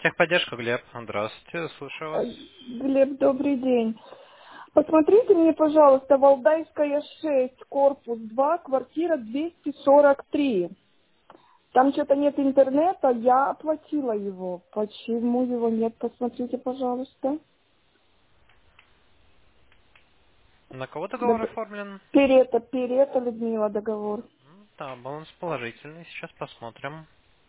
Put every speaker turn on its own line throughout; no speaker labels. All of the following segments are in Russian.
Техподдержка, Глеб. Здравствуйте, слушаю вас.
Глеб, добрый день. Посмотрите мне, пожалуйста, Валдайская 6, корпус 2, квартира 243. Там что-то нет интернета, я оплатила его. Почему его нет? Посмотрите, пожалуйста.
На кого договор
Дог-
оформлен?
Перета, Людмила, договор.
Да, баланс положительный. Сейчас посмотрим.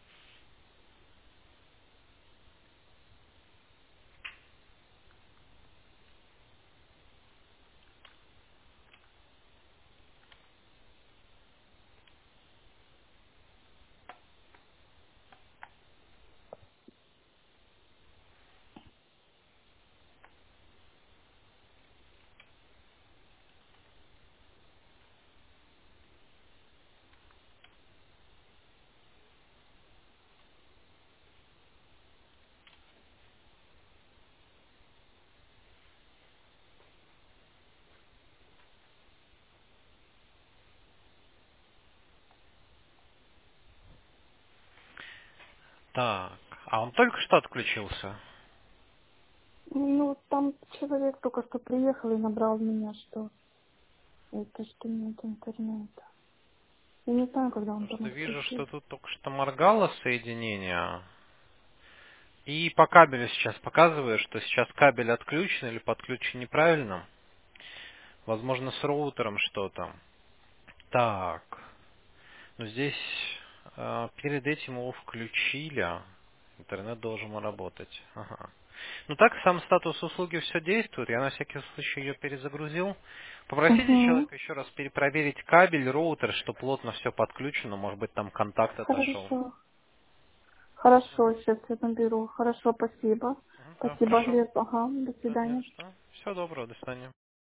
Так, а он только что отключился?
Ну, там человек только что приехал и набрал меня, что это что нет интернета. Я не знаю, когда он
Потому
там
что вижу, что
отключил.
тут только что моргало соединение. И по кабелю сейчас показывает, что сейчас кабель отключен или подключен неправильно. Возможно, с роутером что-то. Так, ну здесь перед этим его включили. Интернет должен работать. Ага. Ну так, сам статус услуги все действует. Я на всякий случай ее перезагрузил. Попросите
Угу.
человека еще раз перепроверить кабель, роутер, что плотно все подключено. Может быть, там контакт отошел.
Хорошо. Хорошо, сейчас я наберу. Хорошо, спасибо.
Мгм, да,
Спасибо,
хорошо.
Глеб. Ага, до
Да, не
свидания.
за что. Всего доброго, до свидания.